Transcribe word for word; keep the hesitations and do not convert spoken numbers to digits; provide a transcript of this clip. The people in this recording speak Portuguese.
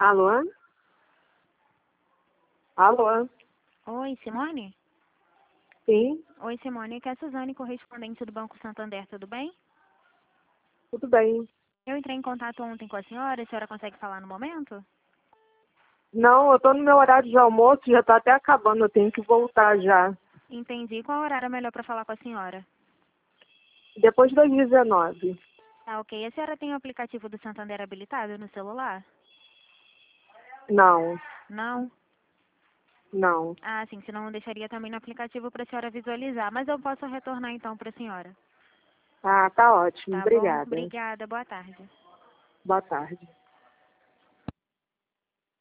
Alô? Alô? Oi, Simone? Sim, Oi, Simone. Aqui é a Suzane, correspondente do Banco Santander, tudo bem? tudo bem. Eu entrei em contato ontem com a senhora, a senhora consegue falar no momento? Não, eu tô no meu horário de almoço, já tá até acabando, eu tenho que voltar já. Entendi. Qual horário é melhor para falar com a senhora? Depois das dezenove. Tá, ok. A senhora tem o aplicativo do Santander habilitado no celular? Não, Não? não. Ah, sim, senão eu deixaria também no aplicativo para a senhora visualizar, mas eu posso retornar então para a senhora. Ah, tá ótimo, Tá bom? obrigada. Obrigada, boa tarde. Boa tarde.